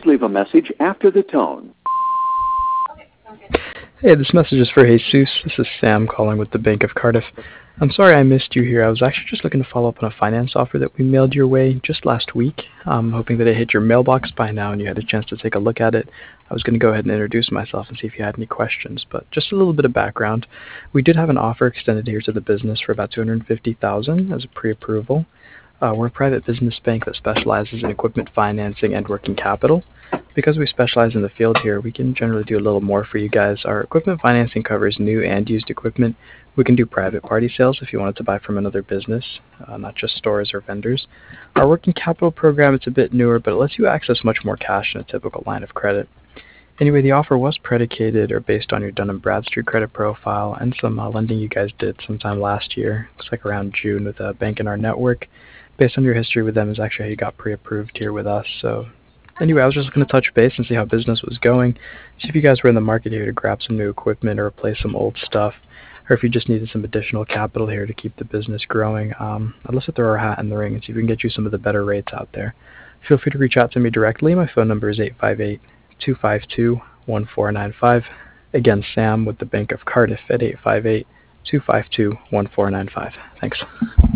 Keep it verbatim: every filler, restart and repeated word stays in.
Please leave a message after the tone. Hey, this message is for Jesus. This is Sam calling with the Bank of Cardiff. I'm sorry I missed you here. I was actually just looking to follow up on a finance offer that we mailed your way just last week. I'm hoping that it hit your mailbox by now and you had a chance to take a look at it. I was going to go ahead and introduce myself and see if you had any questions, but just a little bit of background. We did have an offer extended here to the business for about two hundred fifty thousand dollars as a pre-approval. Uh, we're a private business bank that specializes in equipment financing and working capital. Because we specialize in the field here, we can generally do a little more for you guys. Our equipment financing covers new and used equipment. We can do private party sales if you wanted to buy from another business, uh, not just stores or vendors. Our working capital program is a bit newer, but it lets you access much more cash than a typical line of credit. Anyway, the offer was predicated or based on your Dun and Bradstreet credit profile and some uh, lending you guys did sometime last year. Looks like around June with a bank in our network. Based on your history with them is actually how you got pre-approved here with us. So anyway, I was just looking to touch base and see how business was going. See if you guys were in the market here to grab some new equipment or replace some old stuff, or if you just needed some additional capital here to keep the business growing. Um, I'd love to throw our hat in the ring and see if we can get you some of the better rates out there. Feel free to reach out to me directly. My phone number is eight five eight, two five two, one four nine five. Again, Sam with the Bank of Cardiff at eight five eight, two five two, one four nine five. Thanks.